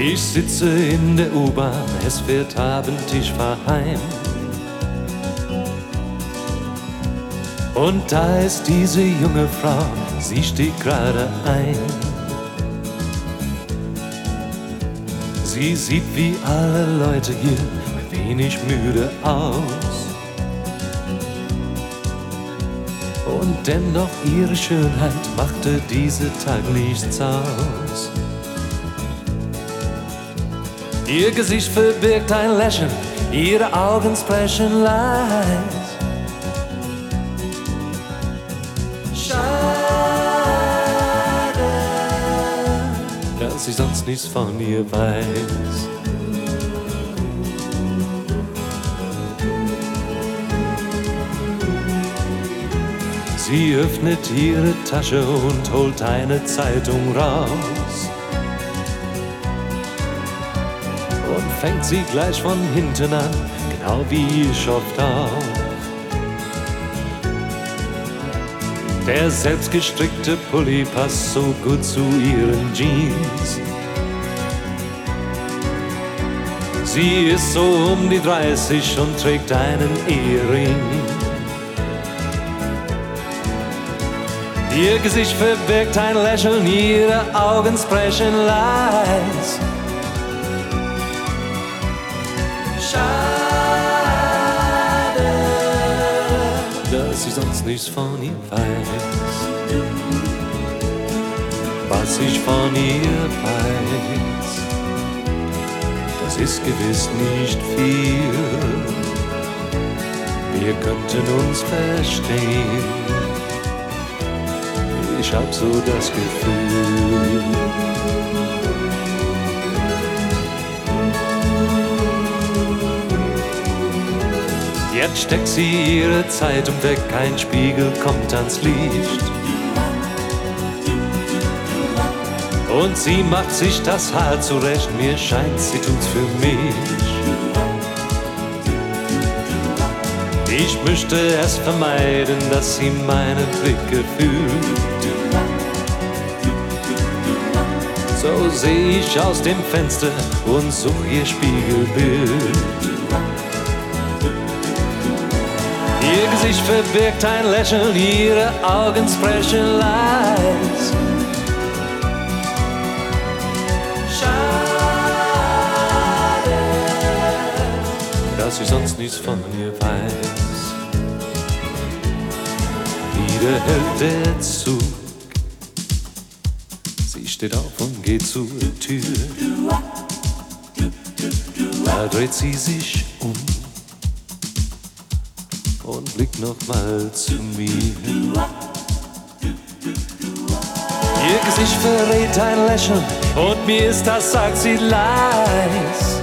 Ich sitze in der U-Bahn, es wird Abend, ich fahr heim. Und da ist diese junge Frau, sie stieg gerade ein. Sie sieht wie alle Leute hier ein wenig müde aus. Und dennoch ihre Schönheit machte diese Tag nichts aus. Ihr Gesicht verbirgt ein Lächeln, ihre Augen sprechen leis. Schade, dass ich sonst nichts von ihr weiß. Sie öffnet ihre Tasche und holt eine Zeitung raus und fängt sie gleich von hinten an, genau wie ich oft auch. Der selbstgestrickte Pulli passt so gut zu ihren Jeans. Sie ist so um die 30 und trägt einen Ehering. Ihr Gesicht verbirgt ein Lächeln, ihre Augen sprechen leis. Schade, dass ich sonst nichts von ihr weiß. Was ich von ihr weiß, das ist gewiss nicht viel. Wir könnten uns verstehen. Ich hab so das Gefühl. Jetzt steckt sie ihre Zeitung weg, ein Spiegel kommt ans Licht. Und sie macht sich das Haar zurecht, mir scheint, sie tut's für mich. Ich möchte es vermeiden, dass sie meine Blicke fühlt. So seh ich aus dem Fenster und such ihr Spiegelbild. Ihr Gesicht verbirgt ein Lächeln, ihre Augen sprechen leis. Schade, dass ich sonst nichts von ihr weiß. Wieder hält der Zug. Sie steht auf und geht zur Tür. Da dreht sie sich um und blickt nochmal zu mir. Ihr Gesicht verrät ein Lächeln und mir ist das, sagt sie leis.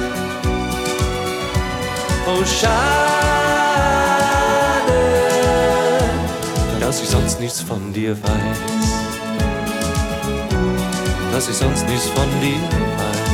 Oh, schade, dass ich sonst nichts von dir weiß. Dass ich sonst nichts von dir weiß.